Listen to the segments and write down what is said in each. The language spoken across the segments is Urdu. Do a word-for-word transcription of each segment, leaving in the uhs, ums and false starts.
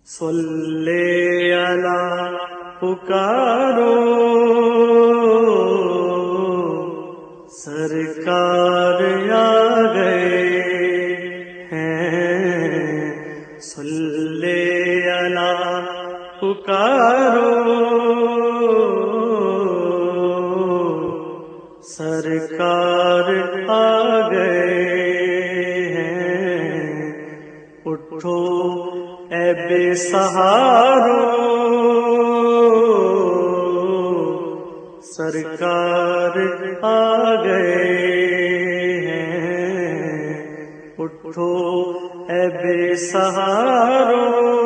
صلی علی پکارو سرکار آ گئے ہیں، صلی علی پکارو سرکار آ گئے ہیں، اٹھو اے بے سہارو سرکار آ گئے ہیں، اٹھو اے بے سہارو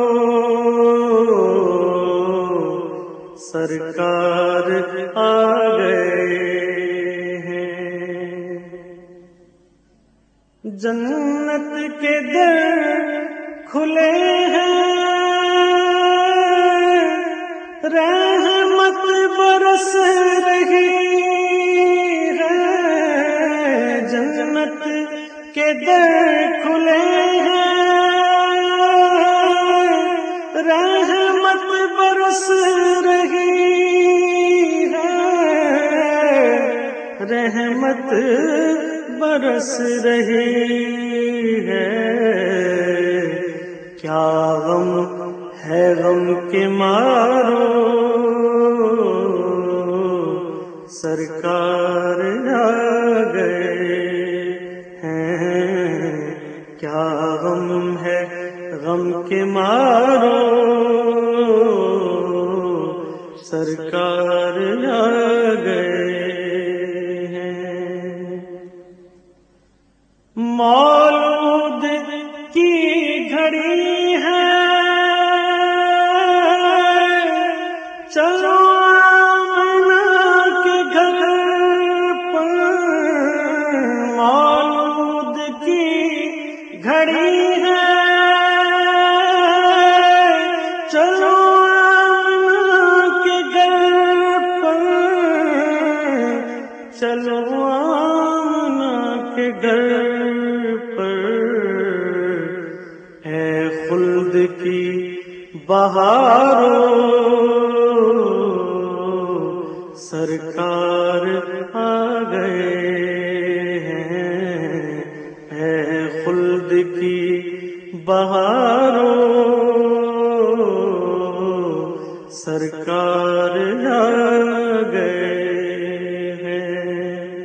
سرکار آ گئے ہیں۔ جنت کے در کھلے ہیں، رحمت برس رہی ہے، جنت کے در کھلے ہیں، رحمت برس رہی ہے، رحمت برس رہی ہے، کیا غم ہے غم کے مارو سرکار آ گئے ہیں، کیا غم ہے غم کے مارو سرکار آ گئے ہیں۔ مولود کی گھڑی ہے، چلو آمنہ کے گھر پر، مولود کی گھڑی ہے، چلو آمنہ کے گھر پر، چلو آمنہ کے گھر پر، اے خلد کی بہارو سرکار آ گئے ہیں، اے خلد کی بہارو سرکار آ گئے ہیں۔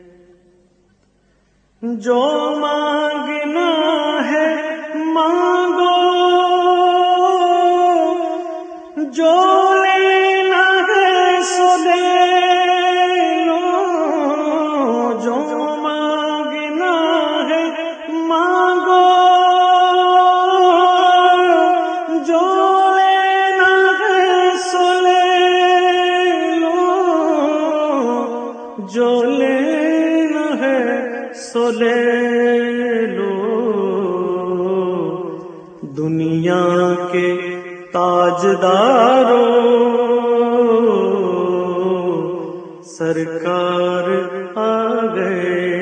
جو مانگنا ہے مانگو، جو لینا ہے سو لے لو، جو مانگنا ہے مانگو، جو لینا ہے سو لے لو، جو لینا ہے سو لے لو، دنیا کے تاجدارو سرکار آ گئے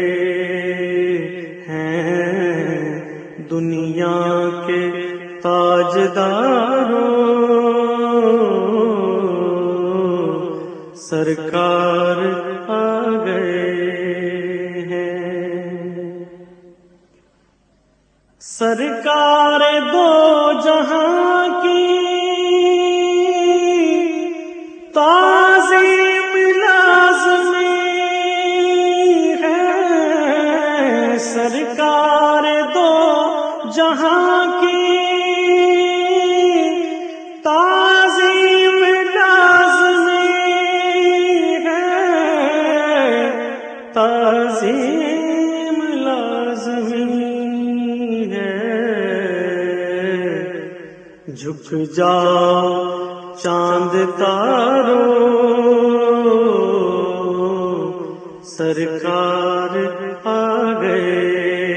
ہیں، دنیا کے تاجدارو سرکار آ گئے ہیں۔ سرکار دو جہاں کی تعظیم لازمی ہے، سرکار دو جہاں کی تعظیم لازمی ہے، تعظیم لازمی ہے، جھک جاؤ چاند تارو سرکار آ گئے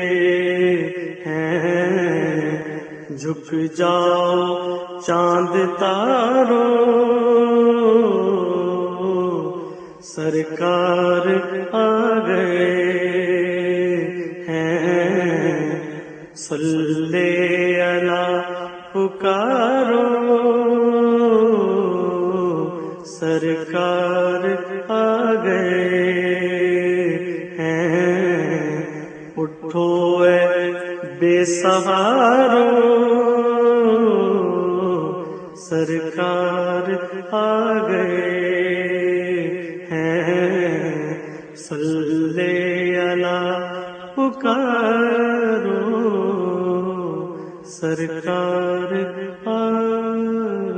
ہیں، جھک جاؤ چاند تارو سرکار آ گئے ہیں، صلی علی پکارو سرکار آ گئے ہیں، اٹھو اے بے سہارو سرکار آ گئے ہیں، صلی اللہ پکارو سرکار آ